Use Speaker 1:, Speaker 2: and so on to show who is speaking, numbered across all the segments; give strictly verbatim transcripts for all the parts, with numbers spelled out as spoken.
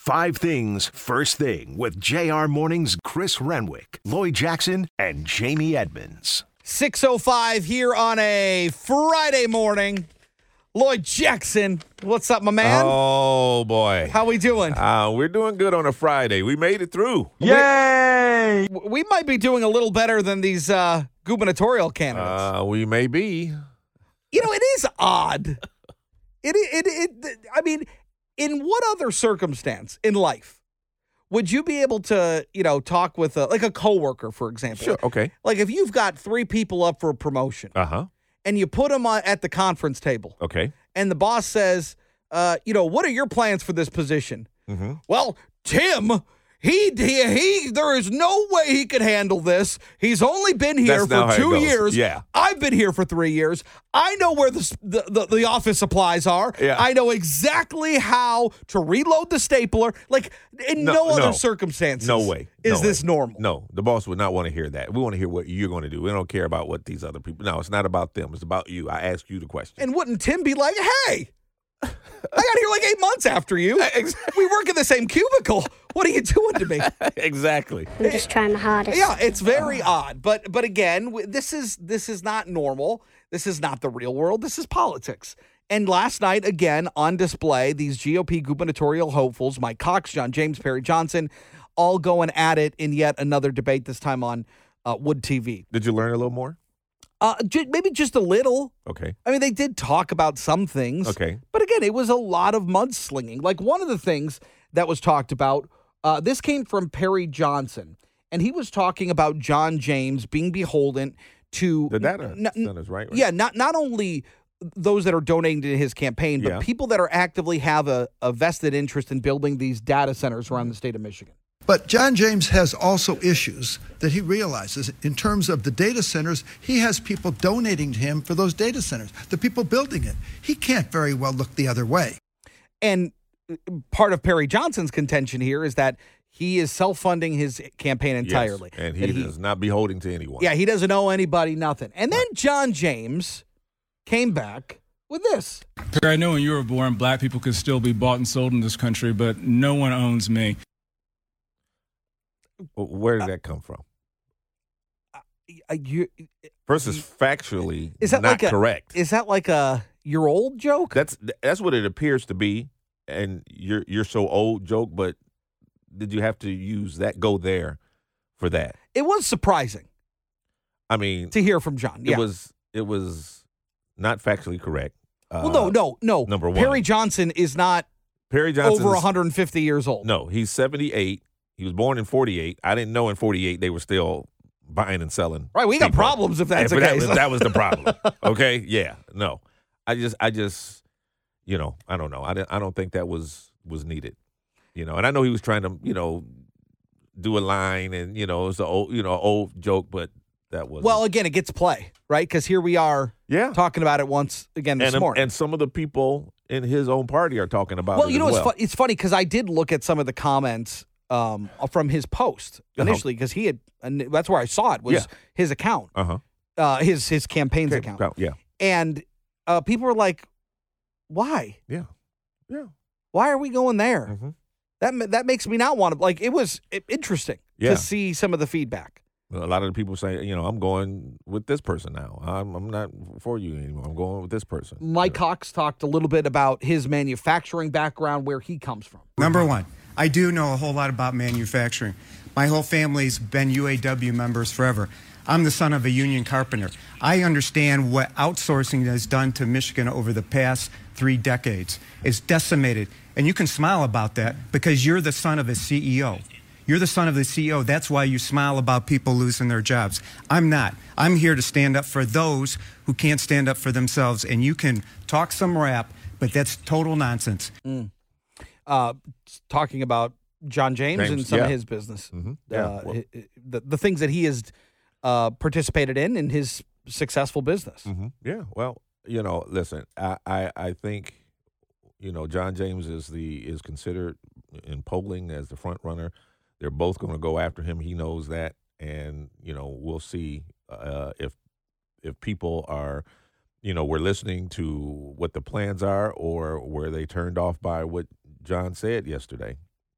Speaker 1: Five things first thing with J R Mornings, Chris Renwick, Lloyd Jackson, and Jamie Edmonds.
Speaker 2: six oh five here on a Friday morning. Lloyd Jackson, what's up, my man?
Speaker 3: Oh, boy.
Speaker 2: How we doing?
Speaker 3: Uh, we're doing good on a Friday. We made it through.
Speaker 2: Yay! We, we might be doing a little better than these uh, gubernatorial candidates.
Speaker 3: Uh, we may be.
Speaker 2: You know, it is odd. It, it, it, it, I mean, in what other circumstance in life would you be able to, you know, talk with a, like a coworker, for example?
Speaker 3: Sure, okay.
Speaker 2: Like if you've got three people up for a promotion.
Speaker 3: Uh-huh.
Speaker 2: And you put them on, at the conference table.
Speaker 3: Okay.
Speaker 2: And the boss says, uh, you know, what are your plans for this position?
Speaker 3: Mm-hmm.
Speaker 2: Well, Tim, he, he, he, there is no way he could handle this. He's only been here
Speaker 3: That's not how
Speaker 2: for
Speaker 3: it
Speaker 2: two
Speaker 3: goes.
Speaker 2: years.
Speaker 3: Yeah.
Speaker 2: I've been here for three years. I know where the, the, the, the office supplies are.
Speaker 3: Yeah.
Speaker 2: I know exactly how to reload the stapler. Like, in no,
Speaker 3: No,
Speaker 2: other
Speaker 3: no.
Speaker 2: circumstances.
Speaker 3: No way.
Speaker 2: Is
Speaker 3: No
Speaker 2: this
Speaker 3: way.
Speaker 2: normal?
Speaker 3: No, the boss would not want to hear that. We want to hear what you're going to do. We don't care about what these other people. No, it's not about them. It's about you. I ask you the question.
Speaker 2: And wouldn't Tim be like, hey, I got here like eight months after you.
Speaker 3: Exactly.
Speaker 2: We work in the same cubicle. What are you doing to me?
Speaker 3: Exactly.
Speaker 4: I'm just trying the hardest.
Speaker 2: Yeah, it's very odd. But but again, w- this is this is not normal. This is not the real world. This is politics. And last night, again, on display, these G O P gubernatorial hopefuls, Mike Cox, John James, Perry Johnson, all going at it in yet another debate, this time on uh, Wood T V.
Speaker 3: Did you learn a little more?
Speaker 2: Uh, j- maybe just a little.
Speaker 3: Okay.
Speaker 2: I mean, they did talk about some things.
Speaker 3: Okay.
Speaker 2: But again, it was a lot of mudslinging. Like one of the things that was talked about, uh, this came from Perry Johnson, and he was talking about John James being beholden to
Speaker 3: The data
Speaker 2: n- n-
Speaker 3: centers, right? right?
Speaker 2: Yeah, not not only those that are donating to his campaign, but
Speaker 3: Yeah.
Speaker 2: people that are actively have a, a vested interest in building these data centers around the state of Michigan.
Speaker 5: But John James has also issues that he realizes in terms of the data centers. He has people donating to him for those data centers, the people building it. He can't very well look the other way.
Speaker 2: And part of Perry Johnson's contention here is that he is self-funding his campaign entirely.
Speaker 3: Yes, and
Speaker 2: That
Speaker 3: he, does not beholden to anyone.
Speaker 2: Yeah, he doesn't owe anybody nothing. And then John James came back with this.
Speaker 6: Perry, I know when you were born, black people could still be bought and sold in this country, but no one owns me.
Speaker 3: Well, Where did that come from?
Speaker 2: Uh, you,
Speaker 3: First, is factually
Speaker 2: is that
Speaker 3: not
Speaker 2: like a,
Speaker 3: correct.
Speaker 2: Is that like a your old joke?
Speaker 3: That's that's what it appears to be, and you're you're so old joke. But did you have to use that? Go there for that?
Speaker 2: It was surprising
Speaker 3: I mean,
Speaker 2: to hear from John. Yeah.
Speaker 3: it was it was not factually correct. Uh,
Speaker 2: well, no, no, no.
Speaker 3: number one.
Speaker 2: Perry Johnson is not
Speaker 3: Perry Johnson
Speaker 2: over one hundred fifty years old.
Speaker 3: No, he's seventy-eight. He was born in forty-eight. I didn't know in forty-eight they were still buying and selling.
Speaker 2: Right, we got
Speaker 3: people.
Speaker 2: problems if that's
Speaker 3: Yeah,
Speaker 2: the
Speaker 3: but
Speaker 2: case.
Speaker 3: That was, that was the problem. Okay, yeah, no, I just, I just, you know, I don't know. I, don't- I don't think that was was needed. You know, and I know he was trying to, you know, do a line, and you know, it was an old, you know, old joke, but that was
Speaker 2: Well, again, it gets play, right? Because here we are
Speaker 3: yeah.
Speaker 2: talking about it once again this
Speaker 3: And
Speaker 2: morning.
Speaker 3: and some of the people in his own party are talking about
Speaker 2: well,
Speaker 3: it
Speaker 2: you know,
Speaker 3: as
Speaker 2: it's,
Speaker 3: well.
Speaker 2: fu- it's funny because I did look at some of the comments um, from his post initially because he had, and that's where I saw it was
Speaker 3: Yeah.
Speaker 2: his account,
Speaker 3: Uh huh.
Speaker 2: uh, his his campaign's account,
Speaker 3: Yeah.
Speaker 2: and uh, people were like, "Why?
Speaker 3: Yeah. Yeah.
Speaker 2: Why are we going there?"
Speaker 3: Mhm.
Speaker 2: That ma- that makes me not want to. Like, it was i- interesting
Speaker 3: Yeah.
Speaker 2: to see some of the feedback.
Speaker 3: A lot of the people say, you know, I'm going with this person now. I'm, I'm not for you anymore. I'm going with this person.
Speaker 2: Mike Cox talked a little bit about his manufacturing background, where he comes from.
Speaker 7: Number one, I do know a whole lot about manufacturing. My whole family's been U A W members forever. I'm the son of a union carpenter. I understand what outsourcing has done to Michigan over the past three decades. It's decimated. And you can smile about that because you're the son of a C E O. You're the son of the C E O. That's why you smile about people losing their jobs. I'm not. I'm here to stand up for those who can't stand up for themselves. And you can talk some rap, but that's total nonsense.
Speaker 2: Mm. Uh, talking about John James,
Speaker 3: James,
Speaker 2: and some
Speaker 3: yeah.
Speaker 2: of his business,
Speaker 3: Mhm. Yeah,
Speaker 2: uh,
Speaker 3: well-
Speaker 2: hi- hi- the, the things that he has uh, participated in in his successful business.
Speaker 3: hmm Yeah. Well, you know, listen, I, I, I think, you know, John James is the is considered in polling as the front runner. They're both going to go after him. He knows that, and you know, we'll see uh, if if people are, you know, we're listening to what the plans are, or were they turned off by what John said yesterday.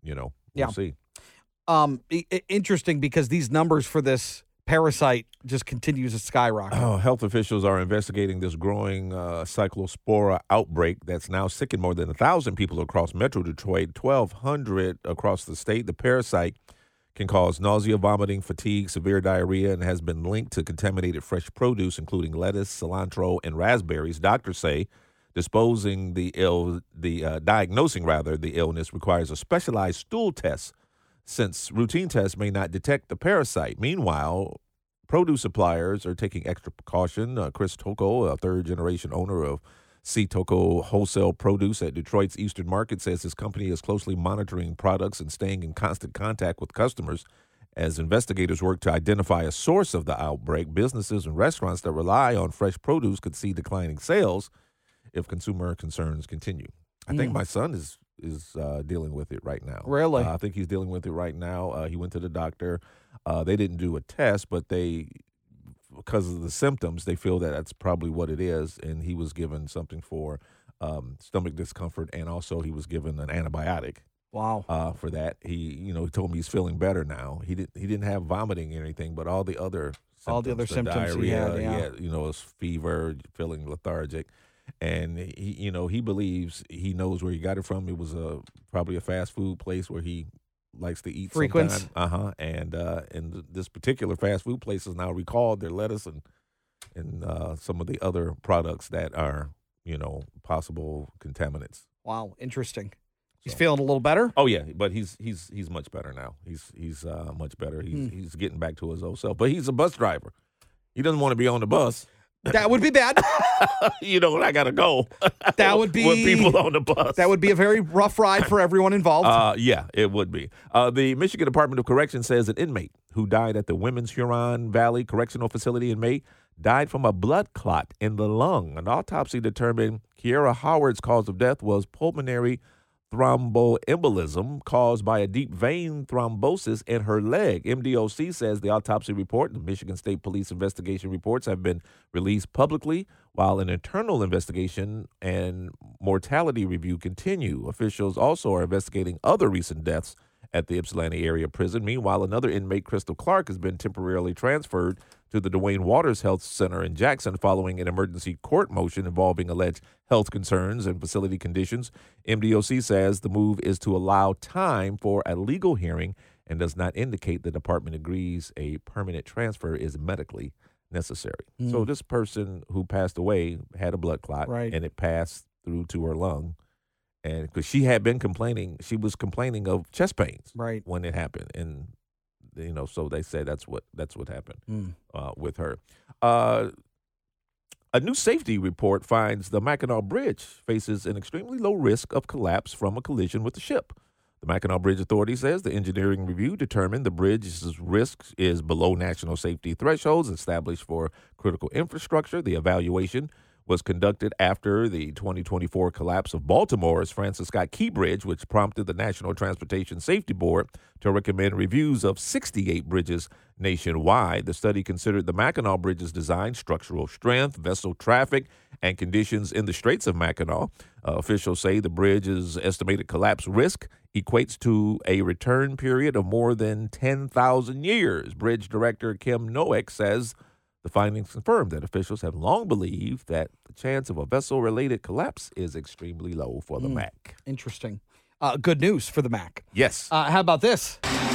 Speaker 3: you know,
Speaker 2: Yeah.
Speaker 3: we'll see.
Speaker 2: Um, i- i- interesting because these numbers for this parasite just continues to skyrocket.
Speaker 3: Oh, health officials are investigating this growing uh, cyclospora outbreak that's now sickened more than one thousand people across Metro Detroit, twelve hundred across the state. The parasite can cause nausea, vomiting, fatigue, severe diarrhea, and has been linked to contaminated fresh produce, including lettuce, cilantro, and raspberries. Doctors say disposing the ill, the uh, diagnosing rather the illness requires a specialized stool test, since routine tests may not detect the parasite. Meanwhile, produce suppliers are taking extra precaution. Uh, Chris Toko, a third-generation owner of C. Toko Wholesale Produce at Detroit's Eastern Market, says his company is closely monitoring products and staying in constant contact with customers as investigators work to identify a source of the outbreak. Businesses and restaurants that rely on fresh produce could see declining sales if consumer concerns continue. I think
Speaker 2: Mm.
Speaker 3: my son is is uh, dealing with it right now.
Speaker 2: Really?
Speaker 3: Uh, I think he's dealing with it right now. Uh, he went to the doctor. Uh, they didn't do a test, but they, because of the symptoms, they feel that that's probably what it is. And he was given something for um, stomach discomfort, and also he was given an antibiotic
Speaker 2: Wow.
Speaker 3: uh, for that. He, you know, he told me he's feeling better now. He didn't. He didn't have vomiting or anything, but all the other symptoms,
Speaker 2: All the other symptoms he
Speaker 3: diarrhea,
Speaker 2: had, yeah.
Speaker 3: he had, you know, his fever, feeling lethargic. And he, you know, he believes he knows where he got it from. It was a probably a fast food place where he likes to eat.
Speaker 2: Frequents.
Speaker 3: Uh huh. And uh, and th- this particular fast food place has now recalled their lettuce and and uh, some of the other products that are, you know, possible contaminants.
Speaker 2: Wow. Interesting. He's
Speaker 3: So-
Speaker 2: feeling a little better.
Speaker 3: Oh yeah, but he's he's he's much better now. He's he's uh, much better. He's
Speaker 2: Hmm.
Speaker 3: he's getting back to his old self. But he's a bus driver. He doesn't want to be on the bus.
Speaker 2: That would be bad.
Speaker 3: You know, and I gotta go.
Speaker 2: That would be
Speaker 3: with people on the bus.
Speaker 2: That would be a very rough ride for everyone involved.
Speaker 3: Uh, yeah, it would be. Uh, the Michigan Department of Correction says an inmate who died at the Women's Huron Valley Correctional Facility in May died from a blood clot in the lung. An autopsy determined Kiera Howard's cause of death was pulmonary thromboembolism caused by a deep vein thrombosis in her leg. M D O C says the autopsy report and Michigan State Police investigation reports have been released publicly, while an internal investigation and mortality review continue. Officials also are investigating other recent deaths at the Ypsilanti area prison. Meanwhile, another inmate, Crystal Clark, has been temporarily transferred to the Dwayne Waters Health Center in Jackson following an emergency court motion involving alleged health concerns and facility conditions. M D O C says the move is to allow time for a legal hearing and does not indicate the department agrees a permanent transfer is medically necessary.
Speaker 2: Mm.
Speaker 3: So this person who passed away had a blood clot,
Speaker 2: Right.
Speaker 3: and it passed through to her lung. And because she had been complaining, she was complaining of chest pains
Speaker 2: Right.
Speaker 3: when it happened. And, you know, so they said that's what that's what happened
Speaker 2: Mm.
Speaker 3: uh, with her. Uh, a new safety report finds the Mackinac Bridge faces an extremely low risk of collapse from a collision with the ship. The Mackinac Bridge Authority says the engineering review determined the bridge's risk is below national safety thresholds established for critical infrastructure. The evaluation was conducted after the twenty twenty-four collapse of Baltimore's Francis Scott Key Bridge, which prompted the National Transportation Safety Board to recommend reviews of sixty-eight bridges nationwide. The study considered the Mackinac Bridge's design, structural strength, vessel traffic, and conditions in the Straits of Mackinac. Uh, officials say the bridge's estimated collapse risk equates to a return period of more than ten thousand years. Bridge Director Kim Noeck says the findings confirm that officials have long believed that the chance of a vessel-related collapse is extremely low for the
Speaker 2: Mm.
Speaker 3: Mac.
Speaker 2: Interesting. Uh, good news for the Mac.
Speaker 3: Yes.
Speaker 2: Uh, how about this?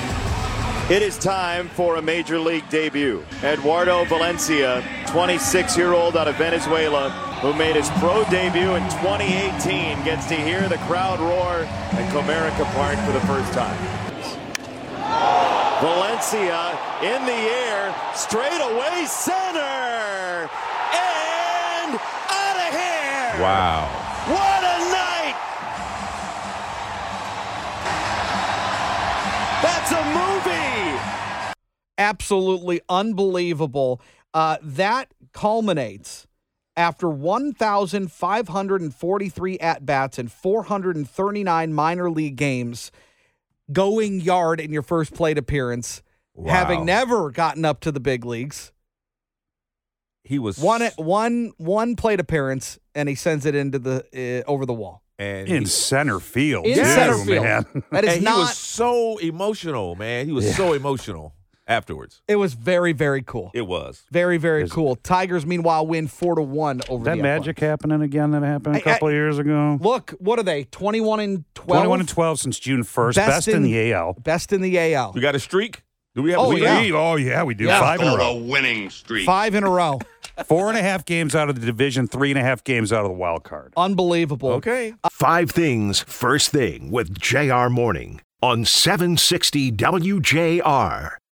Speaker 4: It is time for a major league debut. Eduardo Valencia, twenty-six-year-old out of Venezuela, who made his pro debut in twenty eighteen, gets to hear the crowd roar at Comerica Park for the first time. Valencia in the air, straight away center, and out of here!
Speaker 3: Wow.
Speaker 4: What a night! That's a movie!
Speaker 2: Absolutely unbelievable. Uh, that culminates after one thousand five hundred forty-three at-bats and four hundred thirty-nine minor league games, going yard in your first plate appearance,
Speaker 3: Wow.
Speaker 2: having never gotten up to the big leagues.
Speaker 3: He was
Speaker 2: One one one plate appearance, and he sends it into the uh, over the wall.
Speaker 3: And
Speaker 8: in
Speaker 3: he,
Speaker 8: center field.
Speaker 2: In
Speaker 8: too,
Speaker 2: center field.
Speaker 8: man.
Speaker 2: That is
Speaker 3: and
Speaker 2: not.
Speaker 3: he was so emotional, man. He was
Speaker 8: Yeah.
Speaker 3: so emotional afterwards.
Speaker 2: It was very, very cool.
Speaker 3: It was.
Speaker 2: Very, very
Speaker 8: Is-
Speaker 2: cool. Tigers, meanwhile, win four to one over
Speaker 8: Is that
Speaker 2: the
Speaker 8: magic
Speaker 2: Athletics.
Speaker 8: happening again that happened a
Speaker 2: I- I-
Speaker 8: couple of years ago?
Speaker 2: Look, what are they? Twenty-one and twelve.
Speaker 8: twenty-one and twelve since June first.
Speaker 2: Best
Speaker 8: Best, in,
Speaker 2: in-
Speaker 8: the A L.
Speaker 2: Best in the A L.
Speaker 3: We got a streak? Do we have
Speaker 2: Oh,
Speaker 3: a
Speaker 8: We
Speaker 3: streak?
Speaker 2: yeah.
Speaker 8: lead. Oh, yeah, we do.
Speaker 2: Yeah.
Speaker 8: Five in a
Speaker 9: Called
Speaker 8: row.
Speaker 9: a winning streak.
Speaker 2: Five in a row.
Speaker 8: Four and a half games out of the division, three and a half games out of the wild card.
Speaker 2: Unbelievable.
Speaker 3: Okay.
Speaker 1: Five Things First Thing with J R Morning on seven sixty W J R.